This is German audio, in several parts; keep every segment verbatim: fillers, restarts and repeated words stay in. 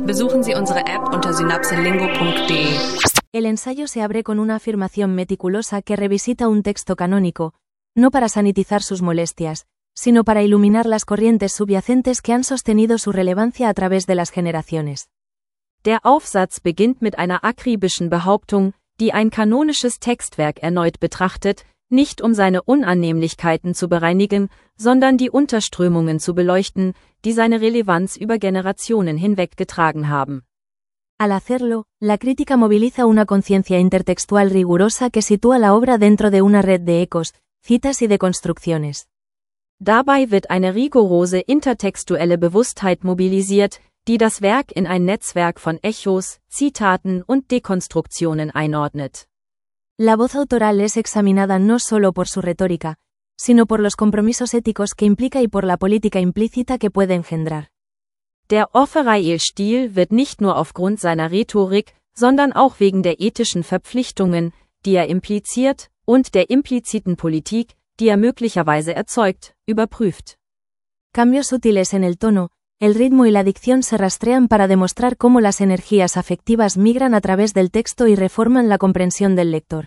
Besuchen Sie unsere App unter synapselingo punto de. El ensayo se abre con una afirmación meticulosa que revisita un texto canónico, no para sanitizar sus molestias, sino para iluminar las corrientes subyacentes que han sostenido su relevancia a través de las generaciones. Der Aufsatz beginnt mit einer akribischen Behauptung, die ein kanonisches Textwerk erneut betrachtet, nicht um seine Unannehmlichkeiten zu bereinigen, sondern die Unterströmungen zu beleuchten, die seine Relevanz über Generationen hinweg getragen haben. Al hacerlo, la crítica moviliza una conciencia intertextual rigurosa que sitúa la obra dentro de una red de ecos, citas y deconstrucciones. Dabei wird eine rigorose intertextuelle Bewusstheit mobilisiert, die das Werk in ein Netzwerk von Echos, Zitaten und Dekonstruktionen einordnet. La voz autoral es examinada no solo por su retórica, sino por los compromisos éticos que implica y por la política implícita que puede engendrar. Der Offereil-Stil wird nicht nur aufgrund seiner Rhetorik, sondern auch wegen der ethischen Verpflichtungen, die er impliziert, und der impliziten Politik, die er möglicherweise erzeugt, überprüft. Cambios sutiles en el tono, el ritmo y la dicción se rastrean para demostrar cómo las energías afectivas migran a través del texto y reforman la comprensión del lector.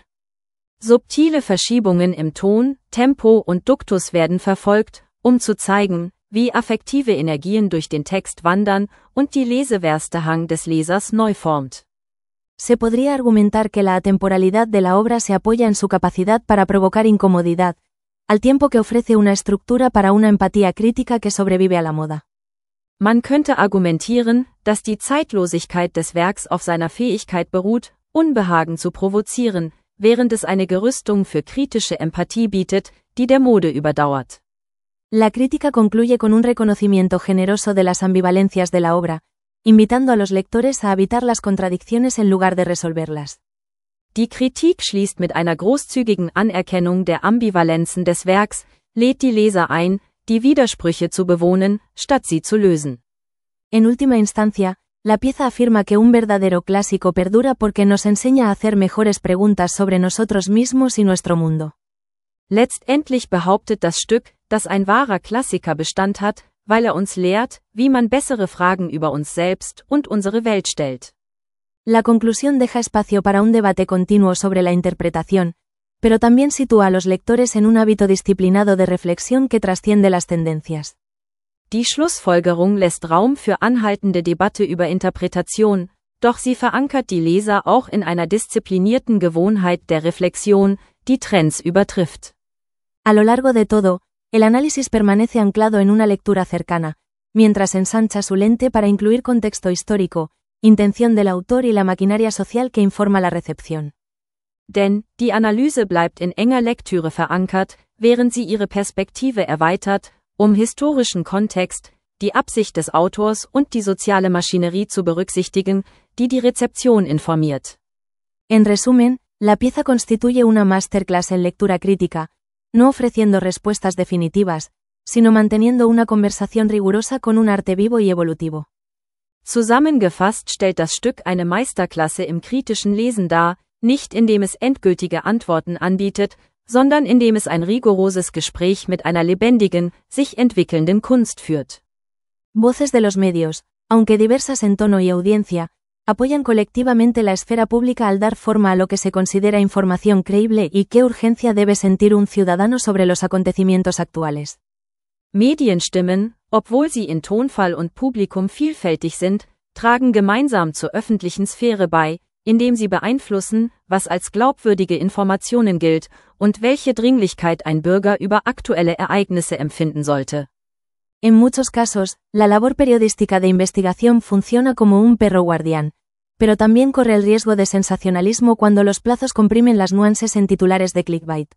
Subtile Verschiebungen im Ton, Tempo und Duktus werden verfolgt, um zu zeigen, wie affektive Energien durch den Text wandern und die Lesewerstehang des Lesers neu formt. Se podría argumentar que la atemporalidad de la obra se apoya en su capacidad para provocar incomodidad, al tiempo que ofrece una estructura para una empatía crítica que sobrevive a la moda. Man könnte argumentieren, dass die Zeitlosigkeit des Werks auf seiner Fähigkeit beruht, Unbehagen zu provozieren, während es eine Gerüstung für kritische Empathie bietet, die der Mode überdauert. La crítica concluye con un reconocimiento generoso de las ambivalencias de la obra, invitando a los lectores a habitar las contradicciones en lugar de resolverlas. Die Kritik schließt mit einer großzügigen Anerkennung der Ambivalenzen des Werks, lädt die Leser ein, die Widersprüche zu bewohnen, statt sie zu lösen. En última instancia, la pieza afirma que un verdadero clásico perdura porque nos enseña a hacer mejores preguntas sobre nosotros mismos y nuestro mundo. Letztendlich behauptet das Stück, dass ein wahrer Klassiker Bestand hat, weil er uns lehrt, wie man bessere Fragen über uns selbst und unsere Welt stellt. La conclusión deja espacio para un debate continuo sobre la interpretación, pero también sitúa a los lectores en un hábito disciplinado de reflexión que trasciende las tendencias. Die Schlussfolgerung lässt Raum für anhaltende Debatte über Interpretation, doch sie verankert die Leser auch in einer disziplinierten Gewohnheit der Reflexion, die Trends übertrifft. A lo largo de todo, el análisis permanece anclado en una lectura cercana, mientras ensancha su lente para incluir contexto histórico, intención del autor y la maquinaria social que informa la recepción. Denn die Analyse bleibt in enger Lektüre verankert, während sie ihre Perspektive erweitert, um historischen Kontext, die Absicht des Autors und die soziale Maschinerie zu berücksichtigen, die die Rezeption informiert. En resumen, la pieza constituye una masterclass en lectura crítica, no ofreciendo respuestas definitivas, sino manteniendo una conversación rigurosa con un arte vivo y evolutivo. Zusammengefasst stellt das Stück eine Meisterklasse im kritischen Lesen dar, nicht indem es endgültige Antworten anbietet, sondern indem es ein rigoroses Gespräch mit einer lebendigen, sich entwickelnden Kunst führt. Voces de los medios, aunque diversas en tono y audiencia, apoyan colectivamente la esfera pública al dar forma a lo que se considera información creíble y qué urgencia debe sentir un ciudadano sobre los acontecimientos actuales. Medienstimmen, obwohl sie in Tonfall und Publikum vielfältig sind, tragen gemeinsam zur öffentlichen Sphäre bei, indem sie beeinflussen, was als glaubwürdige Informationen gilt und welche Dringlichkeit ein Bürger über aktuelle Ereignisse empfinden sollte. En muchos casos, la labor periodística de investigación funciona como un perro guardián, pero también corre el riesgo de sensacionalismo cuando los plazos comprimen las nuances en titulares de clickbait.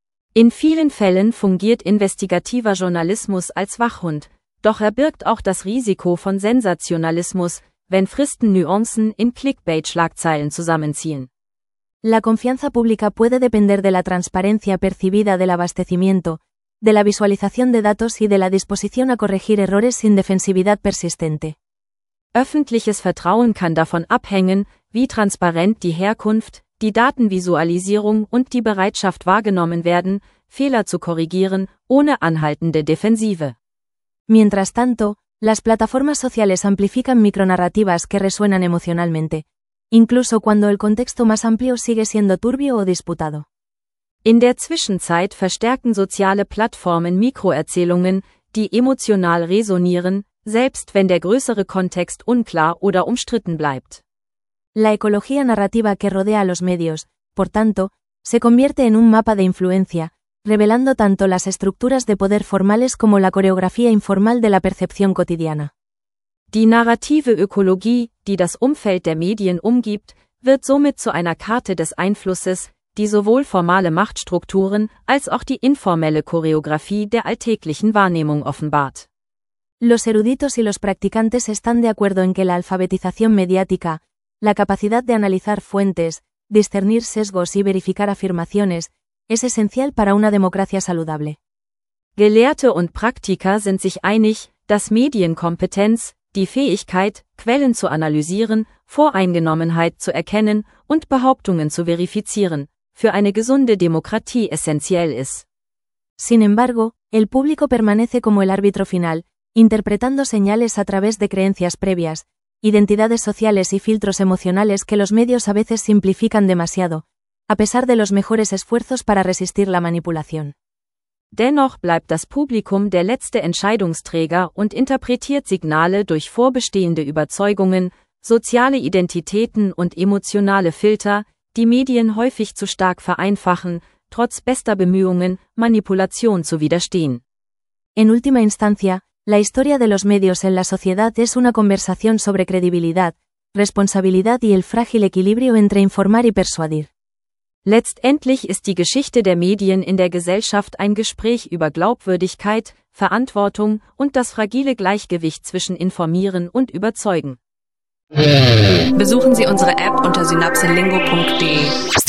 In vielen Fällen fungiert investigativer Journalismus als Wachhund, doch er birgt auch das Risiko von Sensationalismus, wenn Fristen Nuancen in Clickbait-Schlagzeilen zusammenziehen. La confianza pública puede depender de la transparencia percibida del abastecimiento, de la visualización de datos y de la disposición a corregir errores sin defensividad persistente. Öffentliches Vertrauen kann davon abhängen, wie transparent die Herkunft, die Datenvisualisierung und die Bereitschaft wahrgenommen werden, Fehler zu korrigieren, ohne anhaltende Defensive. Mientras tanto, Las plataformas sociales amplifican micronarrativas que resuenan emocionalmente, incluso cuando el contexto más amplio sigue siendo turbio o disputado. In der Zwischenzeit verstärken soziale Plattformen Mikroerzählungen, die emotional resonieren, selbst wenn der größere Kontext unklar oder umstritten bleibt. La ecología narrativa que rodea a los medios, por tanto, se convierte en un mapa de influencia, revelando tanto las estructuras de poder formales como la coreografía informal de la percepción cotidiana. Die narrative Ökologie, die das Umfeld der Medien umgibt, wird somit zu einer Karte des Einflusses, die sowohl formale Machtstrukturen als auch die informelle Choreografie der alltäglichen Wahrnehmung offenbart. Los eruditos y los practicantes están de acuerdo en que la alfabetización mediática, la capacidad de analizar fuentes, discernir sesgos y verificar afirmaciones, es esencial para una democracia saludable. Gelehrte und Praktiker sind sich einig, dass Medienkompetenz, die Fähigkeit, Quellen zu analysieren, Voreingenommenheit zu erkennen und Behauptungen zu verifizieren, für eine gesunde Demokratie essentiell ist. Sin embargo, el público permanece como el árbitro final, interpretando señales a través de creencias previas, identidades sociales y filtros emocionales que los medios a veces simplifican demasiado, a pesar de los mejores esfuerzos para resistir la manipulación. Dennoch bleibt das Publikum der letzte Entscheidungsträger und interpretiert Signale durch vorbestehende Überzeugungen, soziale Identitäten und emotionale Filter, die Medien häufig zu stark vereinfachen, trotz bester Bemühungen, Manipulation zu widerstehen. En última instancia, la historia de los medios en la sociedad es una conversación sobre credibilidad, responsabilidad y el frágil equilibrio entre informar y persuadir. Letztendlich ist die Geschichte der Medien in der Gesellschaft ein Gespräch über Glaubwürdigkeit, Verantwortung und das fragile Gleichgewicht zwischen Informieren und Überzeugen. Besuchen Sie unsere App unter synapselingo punkt de.